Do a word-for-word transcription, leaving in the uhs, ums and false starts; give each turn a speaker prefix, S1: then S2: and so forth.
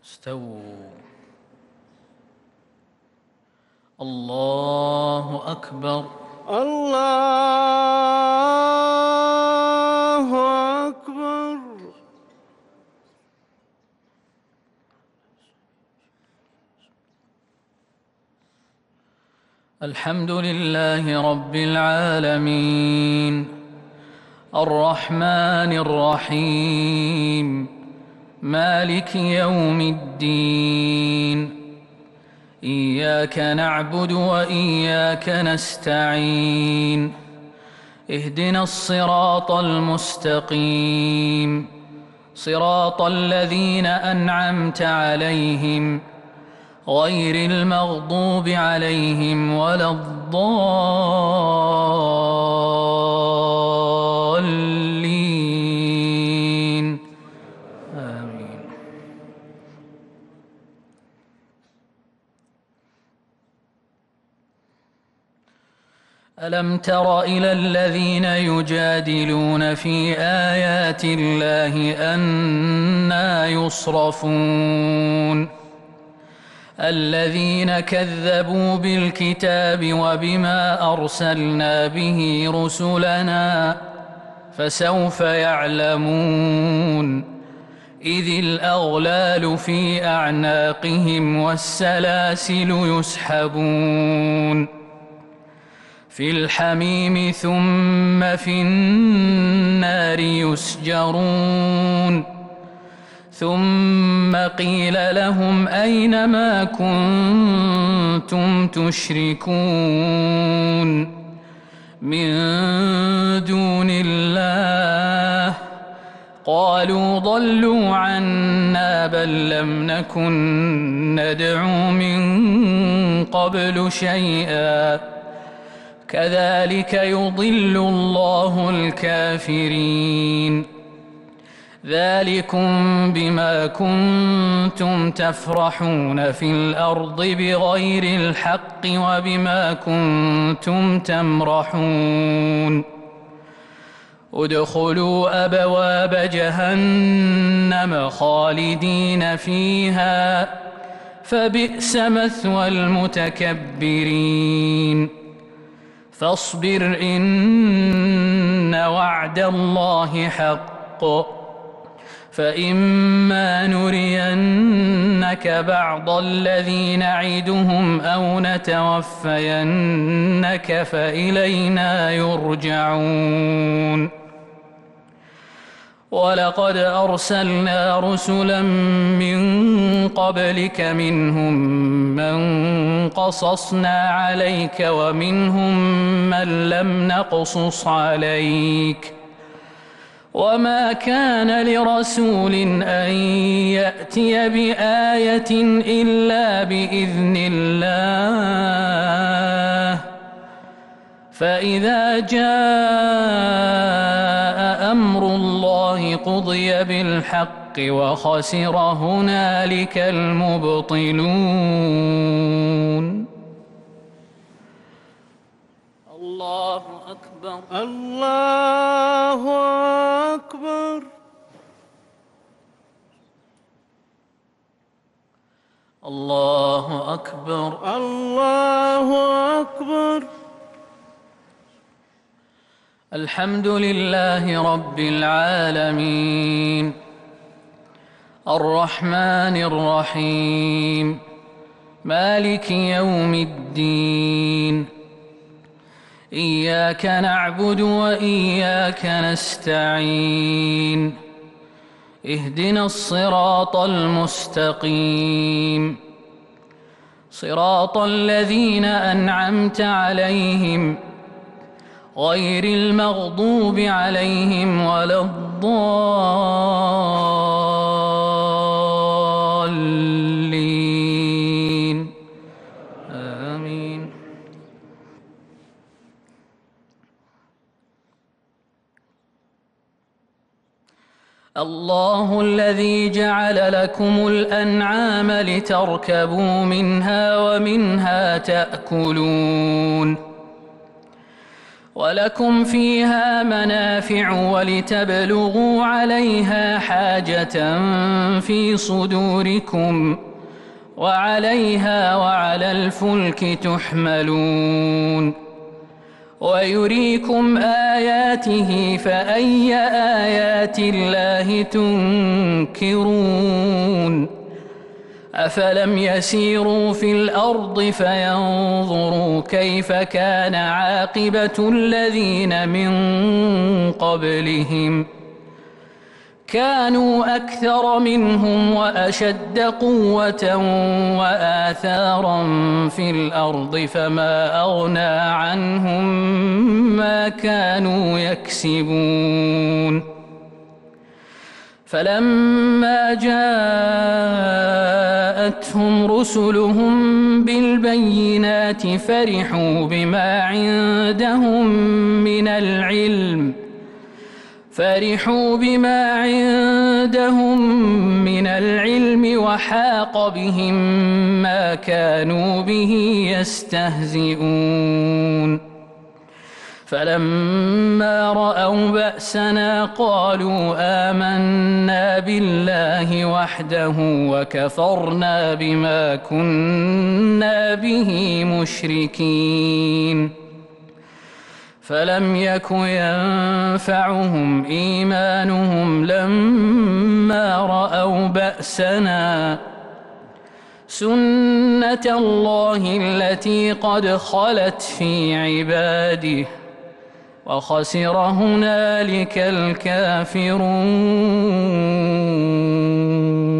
S1: استووا. الله أكبر.
S2: الله أكبر.
S1: الحمد لله رب العالمين الرحمن الرحيم مالك يوم الدين. إياك نعبد وإياك نستعين. اهدنا الصراط المستقيم صراط الذين أنعمت عليهم غير المغضوب عليهم ولا الضالين. آمين. ألم تر إلى الذين يجادلون في آيات الله أنى يصرفون الذين كذبوا بالكتاب وبما أرسلنا به رسلنا فسوف يعلمون إذ الأغلال في أعناقهم والسلاسل يسحبون في الحميم ثم في النار يسجرون ثم قيل لهم أين ما كنتم تشركون من دون الله قالوا ضلوا عنا بل لم نكن ندعو من قبل شيئا كذلك يضل الله الكافرين. ذلكم بما كنتم تفرحون في الأرض بغير الحق وبما كنتم تمرحون. ادخلوا أبواب جهنم خالدين فيها فبئس مثوى المتكبرين. فاصبر إن وعد الله حق فإما نرينك بعض الذي نعدهم أو نتوفينك فإلينا يرجعون. ولقد أرسلنا رسلا من قبلك منهم من قصصنا عليك ومنهم من لم نقصص عليك وما كان لرسول أن يأتي بآية إلا بإذن الله فإذا جاء أمر الله قضي بالحق وخسر هنالك المبطلون. الله أكبر.
S2: الله أكبر.
S1: الله أكبر.
S2: الله أكبر.
S1: الحمد لله رب العالمين الرحمن الرحيم مالك يوم الدين. إياك نعبد وإياك نستعين. اهدنا الصراط المستقيم صراط الذين أنعمت عليهم غير المغضوب عليهم ولا الضالين. آمين. الله الذي جعل لكم الأنعام لتركبوا منها ومنها تأكلون ولكم فيها منافع ولتبلغوا عليها حاجة في صدوركم وعليها وعلى الفلك تحملون ويريكم آياته فأي آيات الله تنكرون أفلم يسيروا في الأرض فينظروا كيف كان عاقبة الذين من قبلهم كانوا أكثر منهم وأشد قوة وآثارا في الأرض فما أغنى عنهم ما كانوا يكسبون فلما جاءتهم رسلهم بالبينات فرحوا بما عندهم من العلم فرحوا بما عندهم من العلم وحاق بهم ما كانوا به يستهزئون فلما رأوا بأسنا قالوا آمنا بالله وحده وكفرنا بما كنا به مشركين فلم يك ينفعهم إيمانهم لما رأوا بأسنا سنة الله التي قد خلت في عباده وخسر هنالك الكافرون.